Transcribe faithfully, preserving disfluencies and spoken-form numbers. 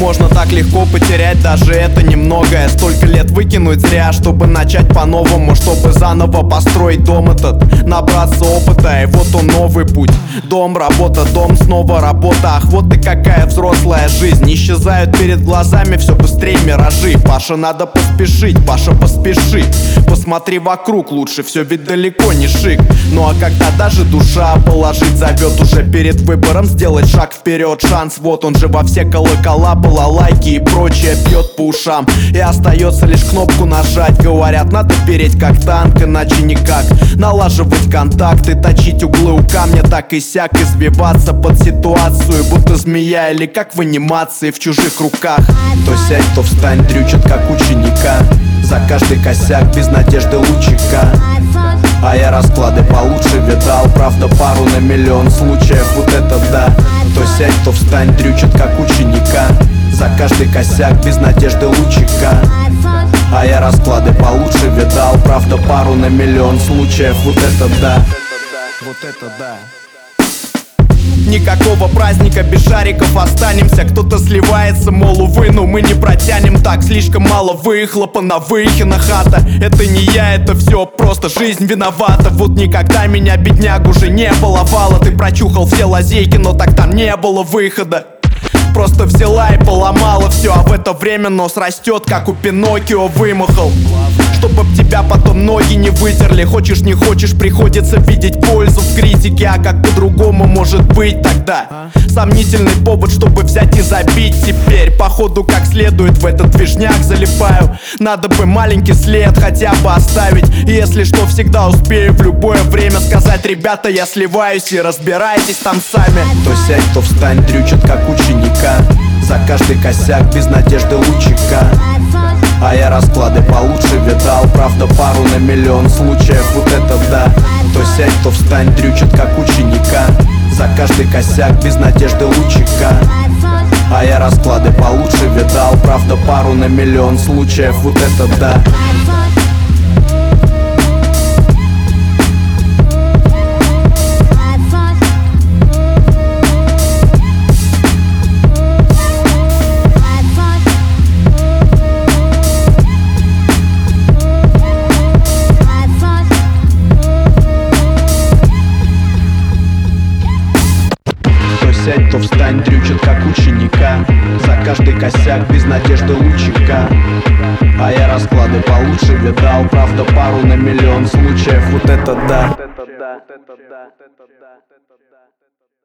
Можно так легко потерять даже это немногое. Столько лет выкинуть зря, чтобы начать по-новому, чтобы заново построить дом этот, набраться опыта. И вот он новый путь. Дом, работа, дом, снова работа. Ах, вот и какая взрослая жизнь. Исчезают перед глазами все быстрее миражи. Паша, надо поспешить, Паша, поспеши. Посмотри вокруг лучше, все ведь далеко не шик. Ну а когда даже душа положить зовет, уже перед выбором сделать шаг вперед. Шанс вот он же во все колокола, балалайки и прочее бьет по ушам. И остается лишь кнопку нажать. Говорят, надо переть как танк, иначе никак. Налаживать контакты, точить углы у камня, так и сяк, извиваться под ситуацию, будто змея или как в анимации в чужих руках. То сядь, то встань, дрючат как ученика. За каждый косяк без надежды лучика. А я расклады получше видал, правда пару на миллион случаев, вот это да. То сядь, то встань, дрючат как ученика. За каждый косяк без надежды лучика. А я расклады получше видал, правда пару на миллион случаев, вот это да. Вот это да. Никакого праздника без шариков останемся. Кто-то сливается, мол, увы, но мы не протянем так. Слишком мало выхлопа на Выхина хата. Это не я, это все просто жизнь виновата. Вот никогда меня, бедняк, уже не баловала. Ты прочухал все лазейки, но так там не было выхода. Просто взяла и поломала все, а в это время нос растет, как у Пиноккио вымахал. Чтобы б тебя потом ноги не вытерли. Хочешь не хочешь, приходится видеть пользу в критике. А как по-другому может быть тогда? Сомнительный повод, чтобы взять и забить. Теперь походу как следует в этот движняк залипаю. Надо бы маленький след хотя бы оставить. И если что, всегда успею в любое время сказать: ребята, я сливаюсь и разбирайтесь там сами. То сядь, то встань, дрючат как ученика. За каждый косяк без надежды лучика. А я расклады получше видал, правда пару на миллион случаев, вот это да. То сядь, то встань, дрючат как ученика. За каждый косяк без надежды лучика. А я расклады получше видал, правда пару на миллион случаев, вот это да. Сядь, то встань, дрючат как ученика. За каждый косяк без надежды лучика. А я расклады получше видал, правда пару на миллион случаев, вот это да.